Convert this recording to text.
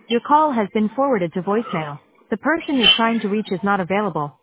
Your call has been forwarded to voicemail. The person you're trying to reach is not available.